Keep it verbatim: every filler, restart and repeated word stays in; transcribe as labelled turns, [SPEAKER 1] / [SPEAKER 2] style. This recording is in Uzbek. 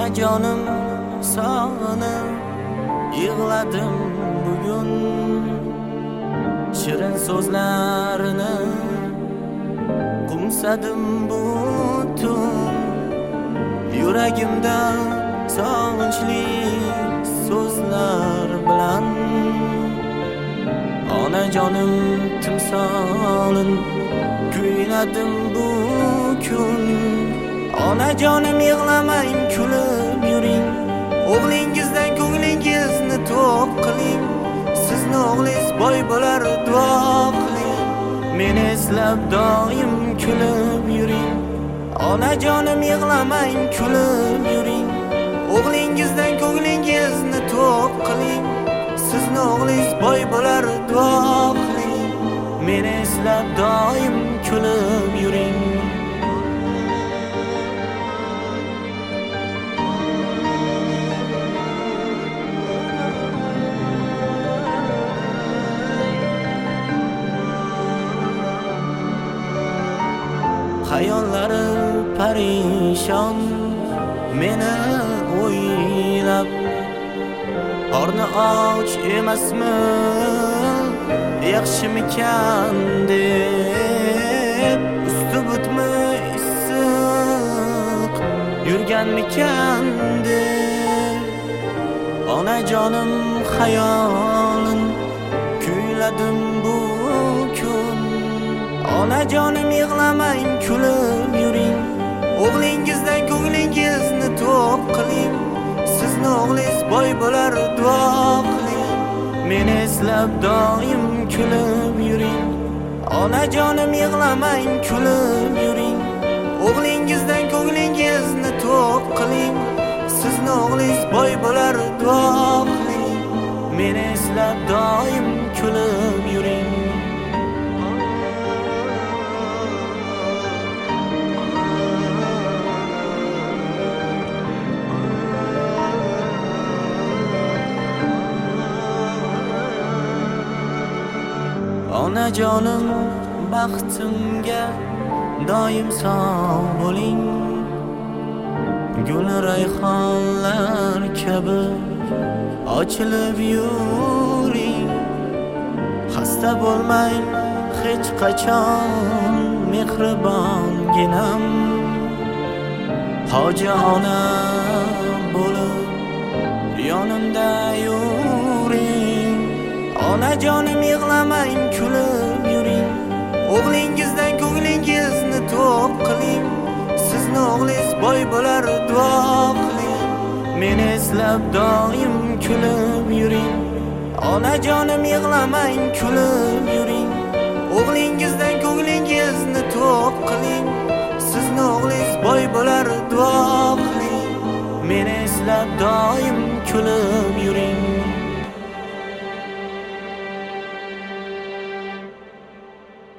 [SPEAKER 1] Onajonim sog'inib yig'ladim bugun, shirin so'zlarini qumsadim butun. Yuragimda sog'inchli so'zlar bilan onajonim timsolin kuyladim bu kun. Onajonim yig'lamang, kulib yuring, o'g'lingizdan ko'nglingizni to'q qiling. Sizni o'g'lingiz boy bo'lar, duo qiling. Meni eslab doim kulib yuring. Onajonim yig'lamang, kulib yuring, o'g'lingizdan ko'nglingizni to'q qiling. Sizni o'g'lingiz boy bo'lar, duo qiling. Meni eslab doim kulib yuring. Hayollari parishon meni o'ylab, qorni och emasmi, yaxshimikan deb, usti butmi issiq yurganmikan deb, onajonim xayolin kuyladim bu kun. Onajonim yig'lamang, kulib yuring, o'g'lingizdan ko'nglingizni to'q qiling. Sizni o'g'lingiz boy bo'lar, duo qiling. Meni eslab doim kulib yuring. Onajonim yig'lamang, kulib yuring, o'g'lingizdan ko'nglingizni to'q qiling. Sizni o'g'lingiz boy bo'lar, duo qiling. Meni eslab doim kulib yuring. Onajonim baxtimga doim sog' bo'ling, gul rayhonlar kabi ochilib yuring. Xasta bo'lmang hech qachon, mehribonginam, hoji ona bo'lib yonimda yuring. Onajonim yig'lamang, kulib yuring, o'g'lingizdan ko'nglingizni to'q qiling. Sizni o'g'lingiz boy bo'lar, duo qiling. Meni eslab doim kulib yuring. Onajonim yig'lamang, kulib yuring, o'g'lingizdan ko'nglingizni to'q qiling. Sizni o'g'lingiz boy bo'lar, duo qiling. Meni eslab doim kulib yuring.